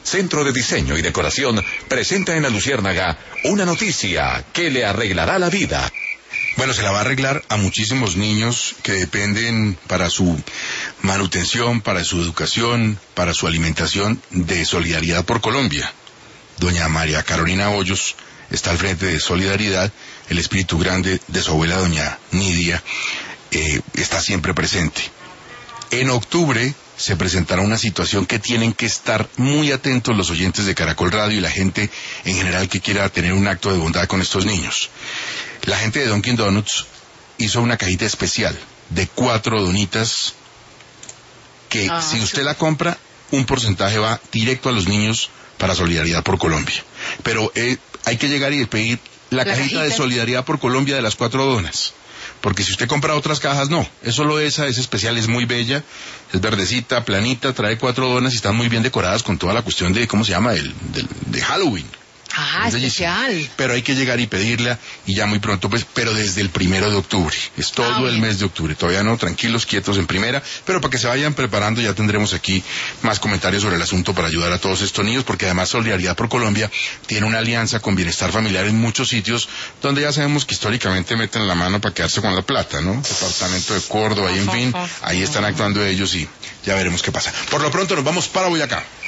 Centro de Diseño y Decoración, presenta en La Luciérnaga una noticia que le arreglará la vida. Bueno, se la va a arreglar a muchísimos niños que dependen para su manutención, para su educación, para su alimentación de Solidaridad por Colombia. Doña María Carolina Hoyos está al frente de Solidaridad. El espíritu grande de su abuela, doña Nidia, está siempre presente. En octubre se presentará una situación que tienen que estar muy atentos los oyentes de Caracol Radio y la gente en general que quiera tener un acto de bondad con estos niños. La gente de Dunkin' Donuts hizo una cajita especial de 4 donitas que si usted la compra, un porcentaje va directo a los niños para Solidaridad por Colombia. Pero hay que llegar y pedir la cajita de Solidaridad por Colombia de las 4 donas. Porque si usted compra otras cajas, no. Es solo esa, es especial, es muy bella, es verdecita, planita, trae 4 donas y están muy bien decoradas con toda la cuestión de, ¿cómo se llama? De Halloween. Es especial. Pero hay que llegar y pedirla y ya muy pronto, pues, pero desde el 1 de octubre. Es todo el mes de octubre. Todavía no, tranquilos, quietos en primera, pero para que se vayan preparando ya tendremos aquí más comentarios sobre el asunto para ayudar a todos estos niños, porque además Solidaridad por Colombia tiene una alianza con Bienestar Familiar en muchos sitios donde ya sabemos que históricamente meten la mano para quedarse con la plata, ¿no? Departamento de Córdoba y en fin, ahí están actuando ellos y ya veremos qué pasa. Por lo pronto nos vamos para Boyacá.